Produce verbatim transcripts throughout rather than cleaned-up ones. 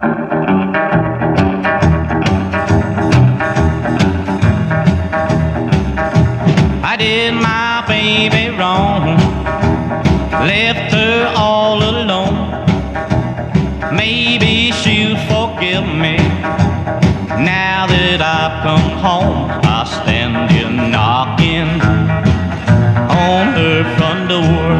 I did my baby wrong, left her all alone. Maybe she'll forgive me now that I've come home. I stand here knocking on her front door.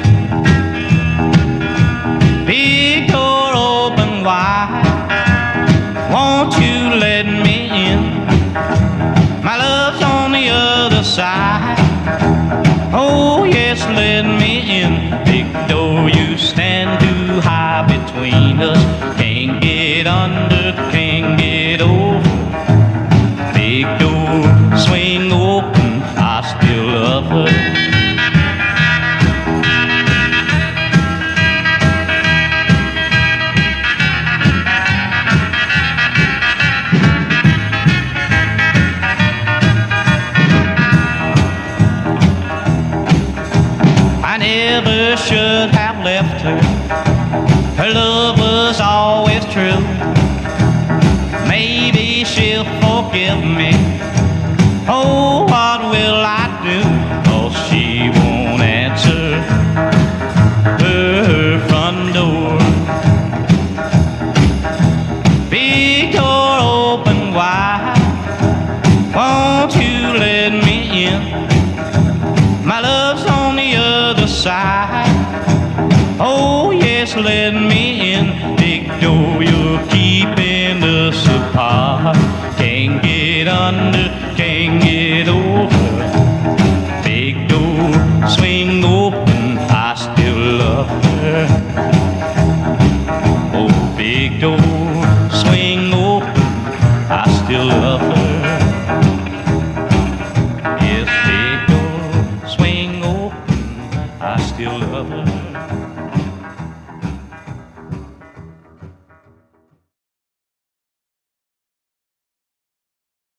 Big door open wide, won't you let me in? My love's on the other side. Oh yes, let me in. Big door, you stand too high between us. Can't get under, can't get over. Big door, swing open, I still love her. I never should have left her. Her love was always true. Maybe she'll forgive me. Oh, what will I do? 'Cause she won't answer her front door. Big door open wide, won't you let me in? My love's on the other side. Oh yes, let me in. Big door, you're keeping us apart. Can't get under, can't get over. Big door, swing open, I still love her. Oh, big door, swing open, I still love her. Yes, big door, swing open, I still love her.